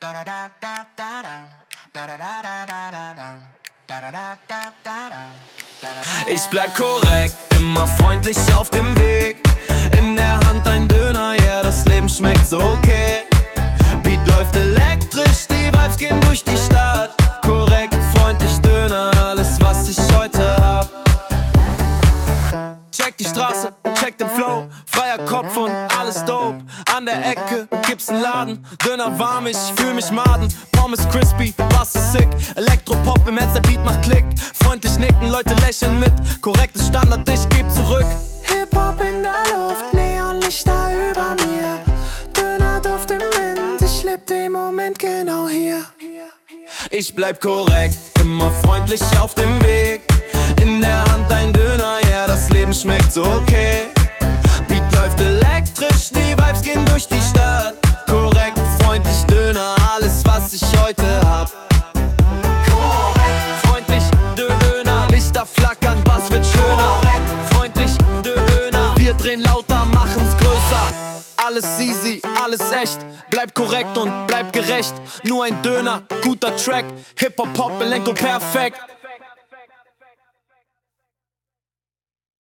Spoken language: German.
Ich bleib korrekt, immer freundlich auf dem Weg. In der Hand ein Döner, yeah, das Leben schmeckt so okay. Beat läuft elektrisch, die Vibes gehen durch die Stadt. Korrekt, freundlich, Döner, alles was ich heute hab. Check die Straße, check den Flow, freier Kopf und alles dope. An der Ecke gibt's einen Laden, Döner warm, ich fühl mich maden. Pommes crispy, was ist sick, Elektropop im Herz, der Beat macht Klick. Freundlich nicken, Leute lächeln mit, korrektes Standard, ich geb zurück. Hip-Hop in der Luft, Neonlichter über mir. Dönerduft im Wind, ich leb den Moment genau hier. Ich bleib korrekt, immer freundlich auf dem Weg. In der Hand ein Döner, ja, das Leben schmeckt so okay. Beat läuft elektrisch, die Vibes gehen durch die Stadt. Korrekt, freundlich, Döner, alles was ich heute hab. Korrekt, freundlich, Döner, Lichter flackern, Bass wird schöner. Korrekt, freundlich, Döner, wir drehen lauter, machen's größer. Alles easy, alles echt, bleib korrekt und bleib gerecht. Nur ein Döner, guter Track, Hip-Hop, Pop, Elektro perfekt.